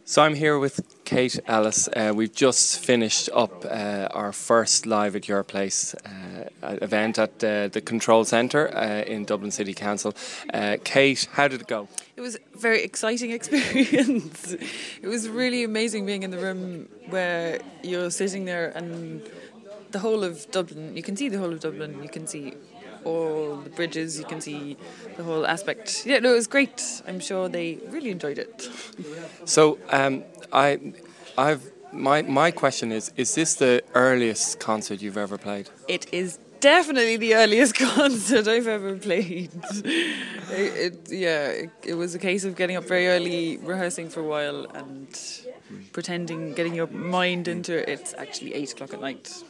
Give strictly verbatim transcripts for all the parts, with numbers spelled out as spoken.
So I'm here with Kate Ellis. Uh, we've just finished up uh, our first Live at Your Place uh, event at uh, the Control Centre uh, in Dublin City Council. Uh, Kate, how did it go? It was a very exciting experience. It was really amazing being in the room where you're sitting there and the whole of Dublin, you can see the whole of Dublin, you can see all the bridges, you can see the whole aspect. Yeah, no, it was great. I'm sure they really enjoyed it. So um, I, I've my my question is: is this the earliest concert you've ever played? It is definitely the earliest concert I've ever played. it, it, yeah, it, it was a case of getting up very early, rehearsing for a while, and pretending, getting your mind into it. It's actually eight o'clock at night.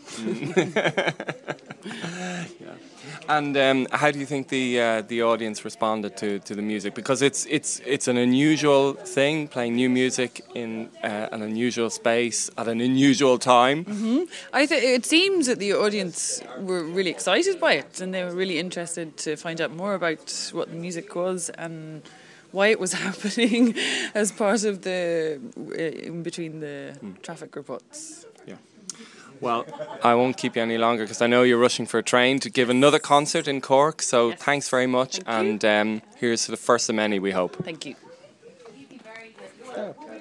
Yeah. And um, how do you think the uh, the audience responded to, to the music? Because it's it's it's an unusual thing, playing new music in uh, an unusual space at an unusual time. Mm-hmm. I think it seems that the audience were really excited by it, and they were really interested to find out more about what the music was and why it was happening as part of the uh, in between the mm. traffic reports. Yeah. Well, I won't keep you any longer because I know you're rushing for a train to give another concert in Cork. So yes. Thanks very much, Thank and um, here's to the first of many, we hope. Thank you. Oh.